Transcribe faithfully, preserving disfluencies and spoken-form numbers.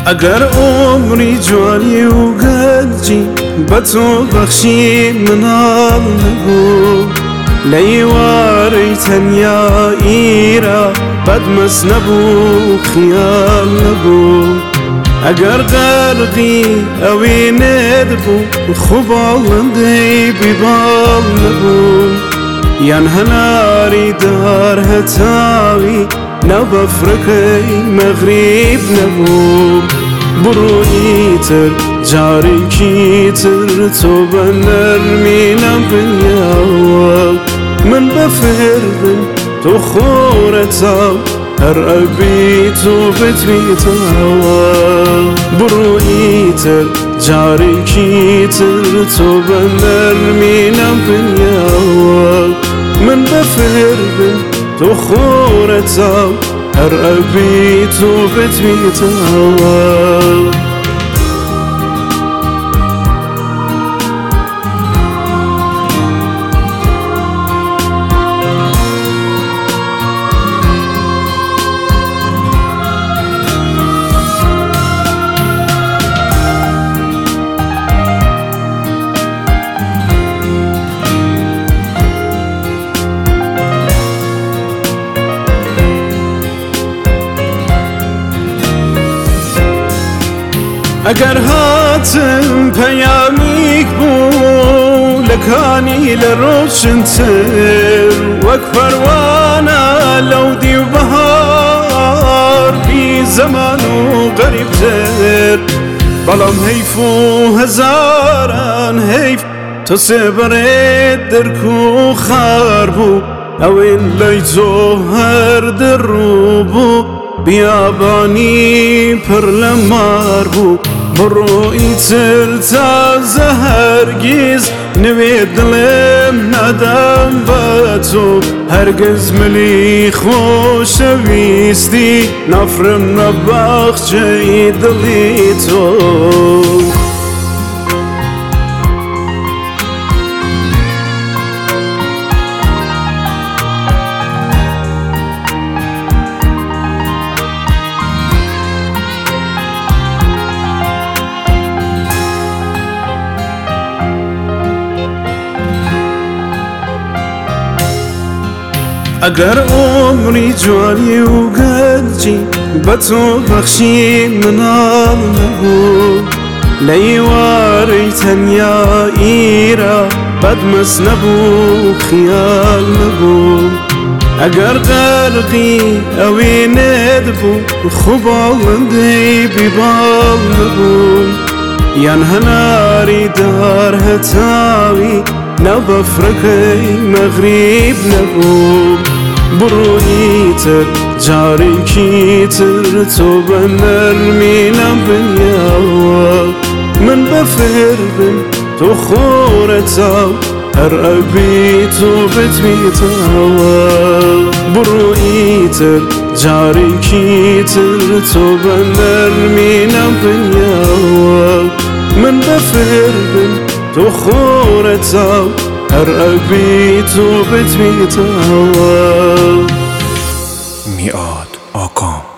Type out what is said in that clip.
اگر عمری جوانی و گنجی به تو بخشی منال نبود، لیواری تنیایی را بدمست نبود، خیال نبود. اگر غرقی اوی ندبود، خوب آلندی بیبال نبود. یان هناری دار هتاوی نبفرکی مغرب نبود. بروی تر جاری کی تر تو بنرمینم بنیاو، من بفربن تو خورتاو هر ابی تو بتویتاو. بروی تر جاری کی تر تو بنرمینم بنیاو، من بفربن تو خورتاو هر ابی تو بتویتاو. اگر هاتم پیامیک بو لکانی لروشنتر، وک پروانه لو دی و بهار بی زمان و غریب تر. بلام حیف و هزاران حیف تو سبرت درکو خار بو، اوین لیتو هر در رو بو بیابانی پر لمار بو. بروی تر تازه هرگز نوی دلم ندم با تو، هرگز ملی خوشویستی نفرم نبخشی دلی تو. اگر عمری جوانی و گنجی به تو بخشی منال نبود، لیواری تنیایی را بدمست نبود، خیال نبود. اگر غرقی اوی ندبود، خوب آلندی بیبال نبود. یان هناری دار هتاوی نبفرکی مغرب نبود. بروی تر جاری کی تر تو بنرمینم بنیاو، من بفربن تو خورتاو هر ابی تو بتویتاو. بروی تر جاری کی تر تو بنرمینم بنیاو، من بفربن تو خورتاو هر ابی تو بتویتاو. میعاد آکام.